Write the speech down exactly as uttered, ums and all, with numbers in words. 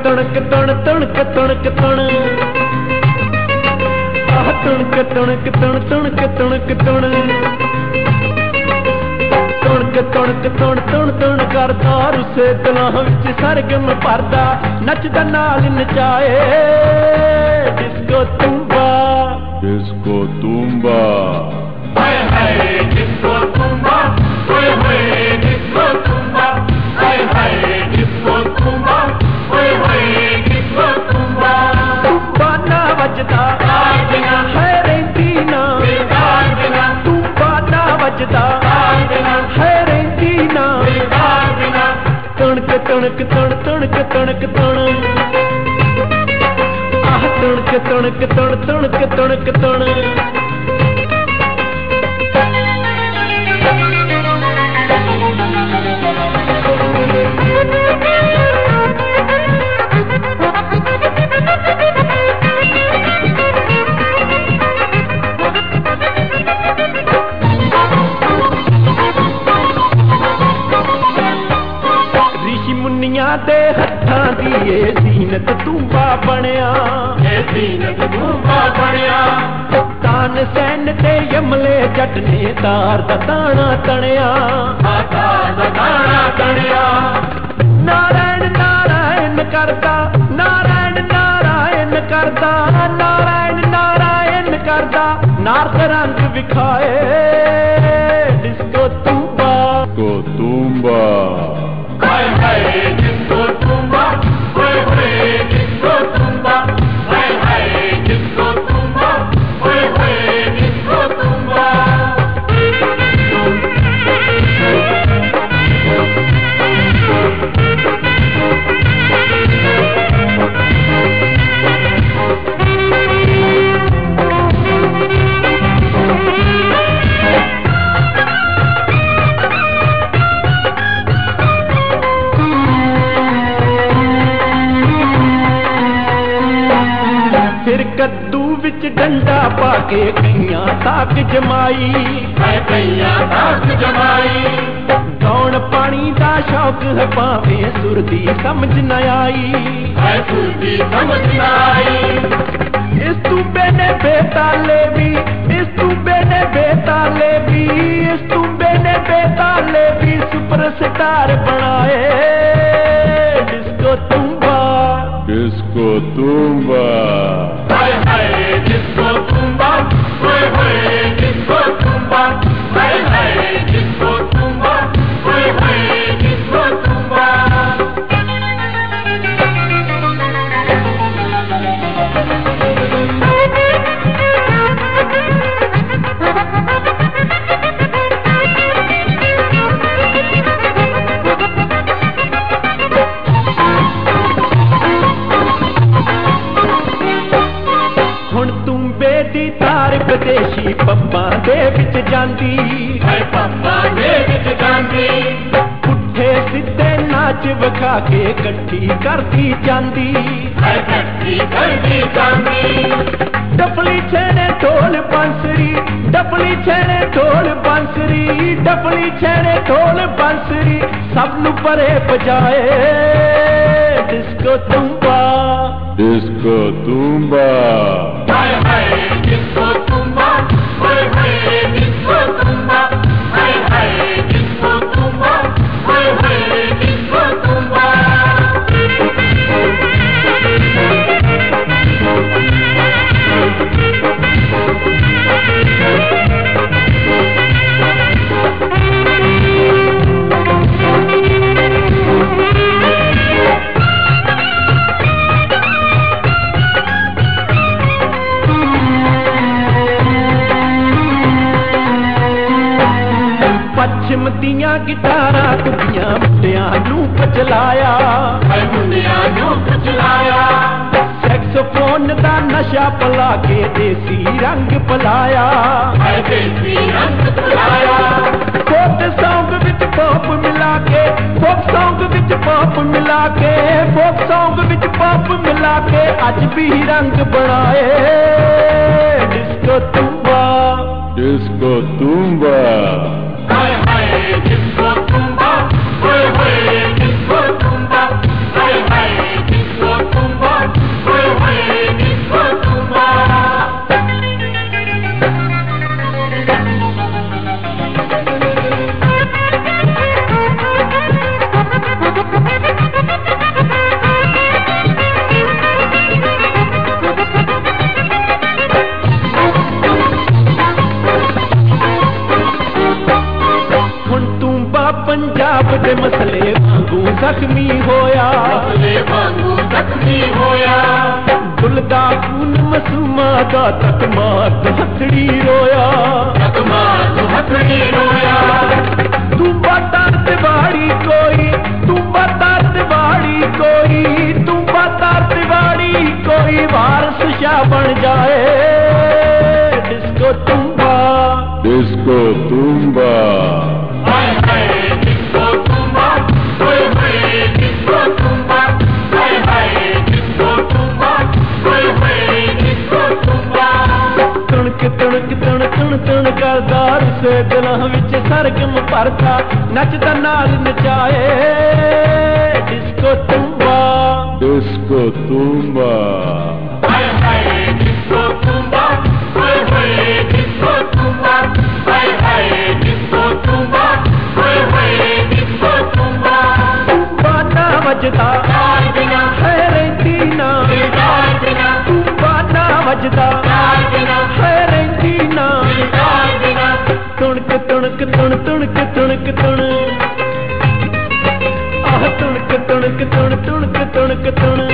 तुणक तुण तुणक तुणक तुण आह तुणक तुणक तुण तुणक तुणक तुण तुणक तुणक तुण तुण तुण करदा रुसे दिलां विच सरगम भरदा नचदा नाल नचाए डिस्को तुम्बा डिस्को तुम्बा हाय हाय डिस्को तुम्बा होए होए डिस्को तुम्बा हाय हाय डिस्को तुम्बा होए होए डिस्को तुम्बा तुम्बा ना वजदा है रहिंदी ना तुम्बा ना वजदा है रहिंदी ना तुणक तुणक तुण तुणक तुणक तुण आह तुणक तुणक तुण तुणक तुणक तुण दे हत्थां दी ए जीनत तुम्बा बनया ए जीनत तुम्बा बनया तान सैन ते यमले जट ने तार दा ताना तणया तार दा ताना तणया नारायण नारायण करदा नारायण नारायण करदा नारायण नारायण करदा नारद रंग विखाए डिस्को तुम्बा को तुम्बा हाय हाय डिस्को तुम्बा होए होए डिस्को तुम्बा हाय हाय डिस्को तुम्बा होए होए डिस्को तुम्बा फिर कद्दू विच डंडा पाके कईयां ताक जमाई है कईयां ताक जमाई गौण पानी दा शौक है पावे सुरदी समझ न आई है सुरदी समझ न आई इस तूबे ने बेताले भी इस तूबे ने बेताले भी इस तूबे ने बेताले भी सुपरस्टार बनाए डिस्को तुम्बा डिस्को तुम्बा हाय हाय डिस्को तुम्बा होए होए डिस्को तुम्बा हाय हाय डिस्को तुम्बा होए होए डिस्को तुम्बा विदेशी पप्पा दे विच जांदी है पप्पा दे विच जांदी पुट्ठे सिद्धे नाच विखा के कट्ठी करती जांदी है कट्ठी करती जांदी डफली छेड़े ढोल बांसुरी डफली छेड़े ढोल बांसुरी डफली छेड़े ढोल बांसुरी सब नू परे बजाए डिस्को तुम्बा डिस्को तुम्बा हाय हाय डिस्को तुम्बा होए होए डिस्को तुम्बा हाय हाय डिस्को तुम्बा होए होए डिस्को तुम्बा पश्चिम दियां गिटारां कुड़ियां मुंडियां नू पचलाया है मुंडियां नू पचलाया सैक्सोफोन दा नशा पला के देसी रंग पलाया है देसी रंग पलाया फोक सॉन्ग विच पॉप मिला के फोक सॉन्ग विच पॉप मिला के फोक सॉन्ग विच पॉप मिला के अज भी रंग बनाए डिस्को तुम्बा डिस्को तुम्बा हाय हाय डिस्को तुम्बा होए होए डिस्को तुम्बा हाय हाय डिस्को ਜ਼ਖਮੀ ਹੋਇਆ ਰਸਲੇ ਵਾਂਗੂ ਜ਼ਖਮੀ ਹੋਇਆ ਡੁੱਲਦਾ ਖੂਨ ਮਾਸੂਮਾਂ ਦਾ ਤਕਮਾ ਹੱਥੜੀ ਰੋਇਆ ਤਕਮਾ ਹੱਥੜੀ ਰੋਇਆ ਤੂੰ ਬਤਾ ਦਿਵਾੜੀ ਕੋਈ ਤੂੰ ਬਤਾ ਦਿਵਾੜੀ ਕੋਈ ਤੂੰ ਬਤਾ ਦਿਵਾੜੀ ਕੋਈ ਵਾਰਸ ਸ਼ਾਹ ਬਣ ਜਾਏ ਡਿਸਕੋ ਤੁੰਬਾ डिस्को तुम्बा ਹਾਏ ਹਾਏ ਡਿਸਕੋ ਤੁੰਬਾ ਓਏ ਹੋਏ ਡਿਸਕੋ ਤੁੰਬਾ ਹਾਏ ਹਾਏ ਡਿਸਕੋ ਤੁੰਬਾ ਓਏ ਹੋਏ ਡਿਸਕੋ ਤੁੰਬਾ ਤਣਕ ਤਣਕ ਤਣ ਤਣ ਤਣ ਕਰਦਾ ਰਸੇ ਦਿਲਾਂ ਵਿੱਚ ਸਰਗਮ ਭਰਦਾ ਨੱਚਦਾ ਨਾਲ ਨਚਾਏ ਡਿਸਕੋ ਤੁੰਬਾ डिस्को तुम्बा ਹਾਏ ਹਾਏ ਡਿਸਕੋ ਤੁੰਬਾ ਓਏ ਹੋਏ ਡਿਸਕੋ ਤੁੰਬਾ ਹਾਏ ਹਾਏ ਡਿਸਕੋ ਤੁੰਬਾ ਓਏ ਹੋਏ ਡਿਸਕੋ ਤੁੰਬਾ ਤੁੰਬਾ ਨਾ ਵੱਜਦਾ ਯਾਰ ਬਿਨਾ ਹੈ ਰਹਿੰਦੀ ਨਾ ਯਾਰ ਬਿਨਾ ਤੁੰਬਾ ਨਾ ਵੱਜਦਾ ਯਾਰ ਬਿਨਾ ਹੈ ਰਹਿੰਦੀ ਨਾ ਯਾਰ ਬਿਨਾ ਤੁਣਕ ਤੁਣਕ ਤੁਣ ਤੁਣਕ ਤੁਣਕ ਤੁਣ ਆਹ ਤੁਣਕ ਤੁਣਕ ਤੁਣ ਤੁਣਕ ਤੁਣਕ ਤੁਣ